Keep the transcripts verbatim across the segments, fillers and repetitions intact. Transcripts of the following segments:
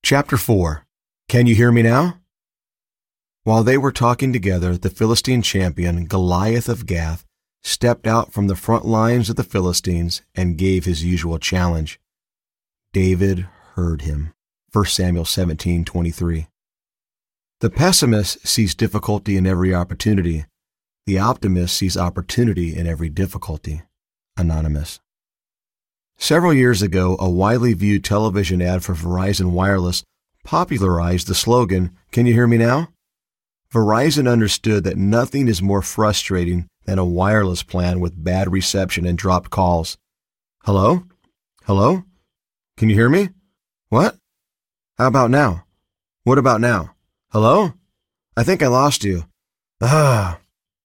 Chapter four. Can you hear me now? While they were talking together, the Philistine champion, Goliath of Gath, stepped out from the front lines of the Philistines and gave his usual challenge. David heard him. First Samuel seventeen twenty-three. The pessimist sees difficulty in every opportunity. The optimist sees opportunity in every difficulty. Anonymous. Several years ago, a widely viewed television ad for Verizon Wireless popularized the slogan, "Can you hear me now?" Verizon understood that nothing is more frustrating than a wireless plan with bad reception and dropped calls. Hello? Hello? Can you hear me? What? How about now? What about now? Hello? I think I lost you. Ah.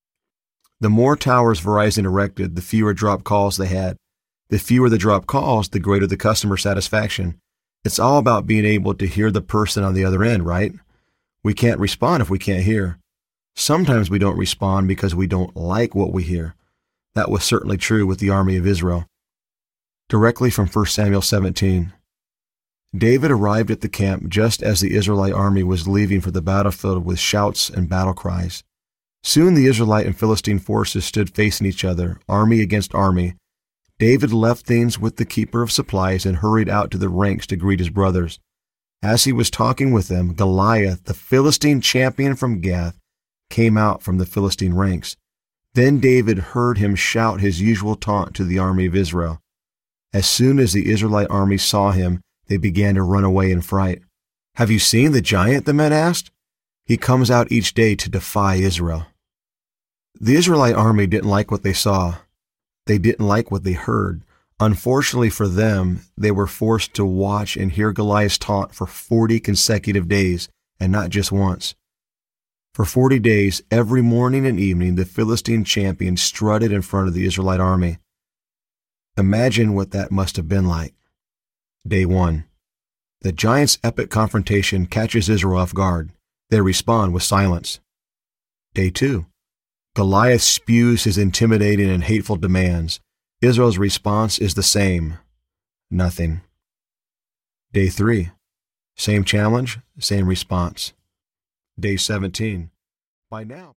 The more towers Verizon erected, the fewer dropped calls they had. The fewer the dropped calls, the greater the customer satisfaction. It's all about being able to hear the person on the other end, right? We can't respond if we can't hear. Sometimes we don't respond because we don't like what we hear. That was certainly true with the army of Israel. Directly from First Samuel seventeen. David arrived at the camp just as the Israelite army was leaving for the battlefield with shouts and battle cries. Soon the Israelite and Philistine forces stood facing each other, army against army. David left things with the keeper of supplies and hurried out to the ranks to greet his brothers. As he was talking with them, Goliath, the Philistine champion from Gath, came out from the Philistine ranks. Then David heard him shout his usual taunt to the army of Israel. As soon as the Israelite army saw him, they began to run away in fright. "Have you seen the giant?" the men asked. "He comes out each day to defy Israel." The Israelite army didn't like what they saw. They didn't like what they heard. Unfortunately for them, they were forced to watch and hear Goliath's taunt for forty consecutive days, and not just once. For forty days, every morning and evening, the Philistine champion strutted in front of the Israelite army. Imagine what that must have been like. Day one. The giant's epic confrontation catches Israel off guard. They respond with silence. Day two. Goliath spews his intimidating and hateful demands. Israel's response is the same. Nothing. Day three. Same challenge, same response. Day seventeen. By now...